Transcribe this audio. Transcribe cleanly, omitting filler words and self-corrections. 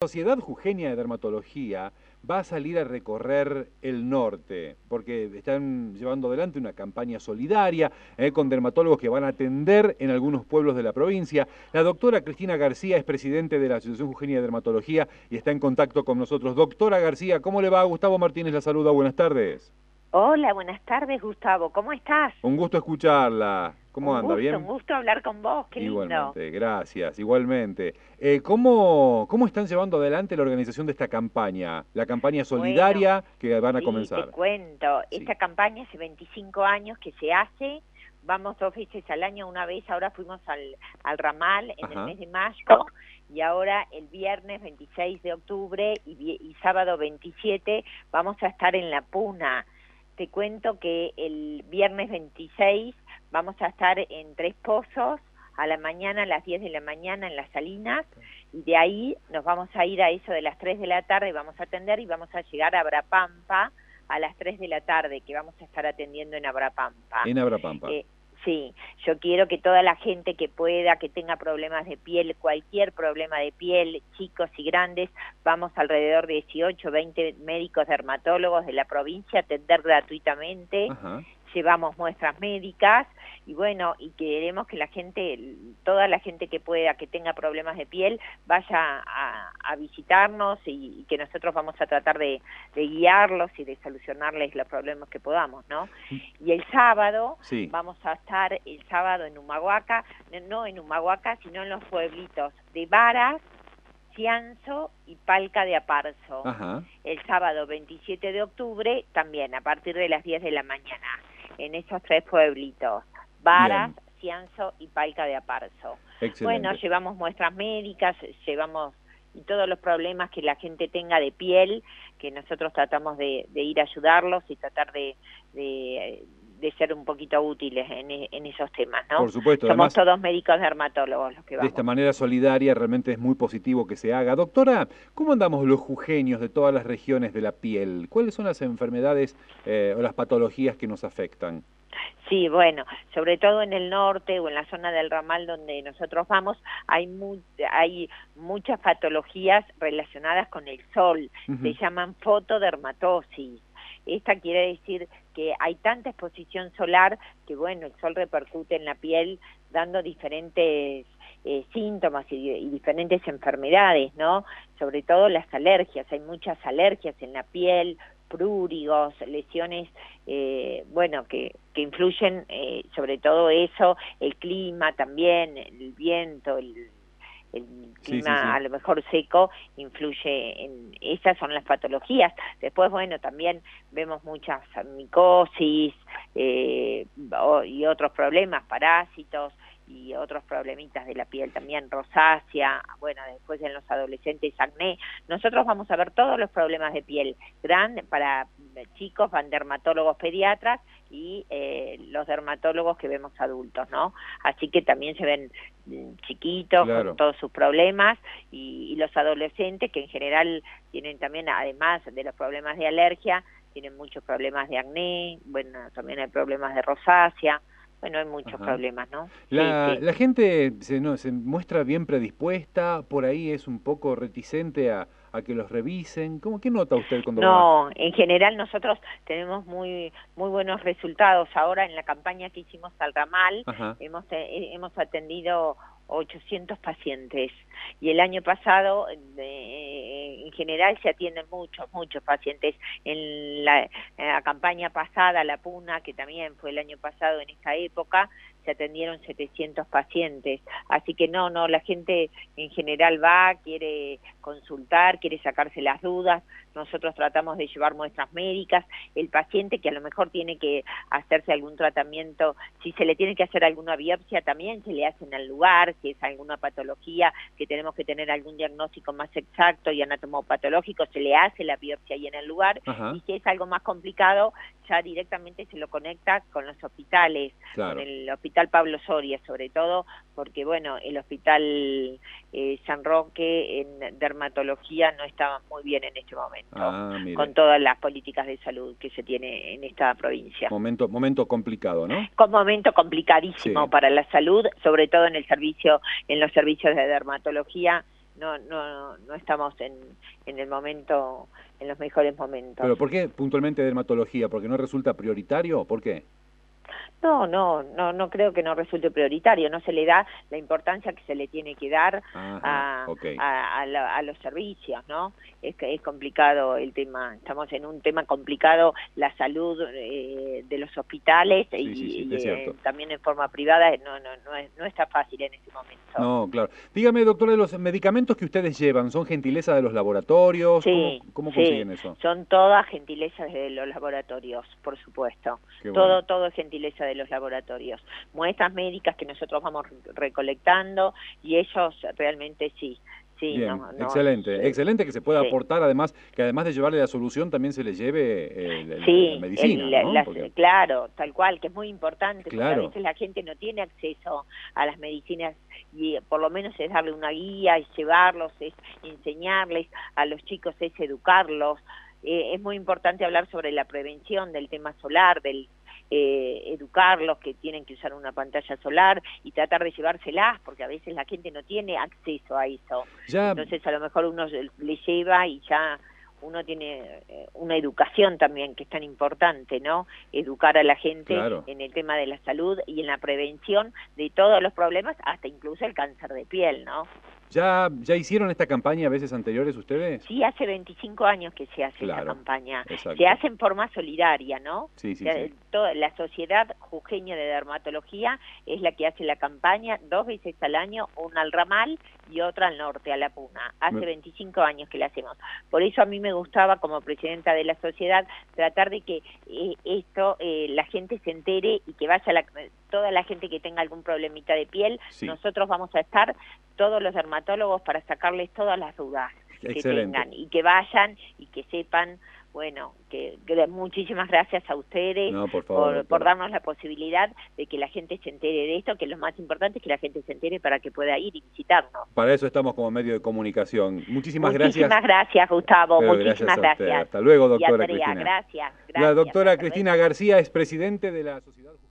Sociedad Jujeña de Dermatología va a salir a recorrer el norte, porque están llevando adelante una campaña solidaria con dermatólogos que van a atender en algunos pueblos de la provincia. La doctora Cristina García es presidente de la Asociación Jujeña de Dermatología y está en contacto con nosotros. Doctora García, ¿cómo le va? Gustavo Martínez la saluda, buenas tardes. Hola, buenas tardes, Gustavo. ¿Cómo estás? Un gusto escucharla. ¿Cómo anda? Un ¿Bien? gusto hablar con vos, qué lindo. Igualmente, gracias, igualmente. ¿Cómo están llevando adelante la organización de esta campaña? La campaña Bueno, solidaria que van a sí, te comenzar. cuento. Sí. Esta campaña hace 25 años que se hace. Vamos 2 veces al año, una vez. Ahora fuimos al Ramal en el Ajá. mes de mayo y ahora el viernes 26 de octubre y sábado 27 vamos a estar en La Puna. Te cuento que el viernes 26 vamos a estar en Tres Pozos a la mañana, a las 10 de la mañana en Las Salinas, y de ahí nos vamos a ir a eso de las 3 de la tarde, vamos a atender y vamos a llegar a Abrapampa a las 3 de la tarde, que vamos a estar atendiendo en Abrapampa. En Abrapampa. Sí, yo quiero que toda la gente que pueda, que tenga problemas de piel, cualquier problema de piel, chicos y grandes, vamos alrededor de 18, 20 médicos dermatólogos de la provincia a atender gratuitamente. Ajá. Llevamos muestras médicas y bueno, y queremos que la gente, toda la gente que pueda, que tenga problemas de piel, vaya a visitarnos y que nosotros vamos a tratar de guiarlos y de solucionarles los problemas que podamos, ¿no? Y el sábado Sí. vamos a estar el sábado en Humahuaca, no en Humahuaca, sino en los pueblitos de Varas, Cianzo y Palca de Aparzo. Ajá. El sábado 27 de octubre también a partir de las 10 de la mañana, en esos 3 pueblitos, Varas, Bien. Cianzo y Palca de Aparzo. Bueno, Excelente. llevamos muestras médicas, llevamos y todos los problemas que la gente tenga de piel, que nosotros tratamos de ir a ayudarlos y tratar de ser un poquito útiles en esos temas, ¿no? Por supuesto, Somos además, todos médicos dermatólogos los que de esta vamos. manera solidaria realmente es muy positivo que se haga. Doctora, ¿cómo andamos los jujeños de todas las regiones de la piel? ¿Cuáles son las enfermedades o las patologías que nos afectan? Sí, bueno, sobre todo en el norte o en la zona del Ramal donde nosotros vamos, hay muchas patologías relacionadas con el sol, se Ujú. llaman fotodermatosis. Esta quiere decir que hay tanta exposición solar que, bueno, el sol repercute en la piel dando diferentes síntomas y diferentes enfermedades, ¿no? Sobre todo las alergias, hay muchas alergias en la piel, prurigos, lesiones, bueno, que influyen sobre todo eso, el clima también, el viento, el Sí, sí, clima sí. a lo mejor seco influye en, esas son las patologías. Después, bueno, también vemos muchas micosis y otros problemas, parásitos y otros problemitas de la piel también, rosácea, bueno, después en los adolescentes acné. Nosotros vamos a ver todos los problemas de piel, para chicos van dermatólogos pediatras y los dermatólogos que vemos adultos, ¿no? Así que también se ven chiquitos con Claro. todos sus problemas y los adolescentes que en general tienen también, además de los problemas de alergia, tienen muchos problemas de acné, bueno, también hay problemas de rosácea, bueno, hay muchos Ajá. problemas, ¿no? Sí, La, sí. la gente se muestra bien predispuesta, por ahí es un poco reticente a que los revisen. ¿Qué nota usted cuando va? No, en general nosotros tenemos muy buenos resultados. Ahora en la campaña que hicimos al Ramal Ajá. hemos atendido 800 pacientes y el año pasado en general se atienden muchos pacientes. En la campaña pasada, la Puna, que también fue el año pasado en esta época, se atendieron 700 pacientes. Así que no, la gente en general va, quiere consultar, quiere sacarse las dudas. Nosotros tratamos de llevar muestras médicas. El paciente que a lo mejor tiene que hacerse algún tratamiento, si se le tiene que hacer alguna biopsia también se le hace en el lugar, si es alguna patología que tenemos que tener algún diagnóstico más exacto y anatomopatológico, se le hace la biopsia ahí en el lugar, Ajá. y si es algo más complicado, ya directamente se lo conecta con los hospitales, con Claro. el Hospital Pablo Soria, sobre todo, porque bueno, el Hospital San Roque en dermatología no estaba muy bien en este momento, Ah, con mire. todas las políticas de salud que se tiene en esta provincia. Momento complicado, ¿no? Con momento complicadísimo Sí. para la salud, sobre todo en los servicios de dermatología, no estamos en el momento, en los mejores momentos. ¿Pero por qué puntualmente dermatología? ¿Porque no resulta prioritario? ¿Por qué? No creo que no resulte prioritario, no se le da la importancia que se le tiene que dar a los servicios, ¿no? Es complicado el tema, estamos en un tema complicado, la salud de los hospitales y también en forma privada no está fácil en este momento. No, claro. Dígame, doctora, de los medicamentos que ustedes llevan, ¿son gentileza de los laboratorios? Sí, ¿Cómo consiguen eso? Son todas gentilezas de los laboratorios, por supuesto. Todo es gentileza de los laboratorios. Muestras médicas que nosotros vamos recolectando y ellos realmente sí. Bien, excelente que se pueda aportar, además de llevarle la solución, también se le lleve la medicina, ¿no? Claro, tal cual, que es muy importante, claro. Porque a veces la gente no tiene acceso a las medicinas y por lo menos es darle una guía, es llevarlos, es enseñarles, a los chicos es educarlos. Es muy importante hablar sobre la prevención del tema solar, educarlos que tienen que usar una pantalla solar y tratar de llevárselas, porque a veces la gente no tiene acceso a eso. Entonces a lo mejor uno le lleva y ya uno tiene una educación también que es tan importante, ¿no? Educar a la gente en el tema de la salud y en la prevención de todos los problemas, hasta incluso el cáncer de piel, ¿no? ¿Ya hicieron esta campaña a veces anteriores ustedes? Sí, hace 25 años que se hace esta campaña. Exacto. Se hace en forma solidaria, ¿no? Sí. Toda la Sociedad Jujeña de Dermatología es la que hace la campaña 2 veces al año, una al Ramal y otra al norte, a La Puna. Hace 25 años que la hacemos. Por eso a mí me gustaba, como presidenta de la sociedad, tratar de que la gente se entere y que vaya toda la gente que tenga algún problemita de piel. Nosotros vamos a estar, todos los dermatólogos, para sacarles todas las dudas que tengan y que vayan y que sepan. Bueno, que muchísimas gracias a ustedes por darnos la posibilidad de que la gente se entere de esto, que lo más importante es que la gente se entere para que pueda ir y visitarnos. Para eso estamos como medio de comunicación. Muchísimas gracias. Muchísimas gracias, Gustavo. Muchísimas gracias. Hasta luego, doctora Cristina. Gracias. La doctora Cristina García es presidente de la Sociedad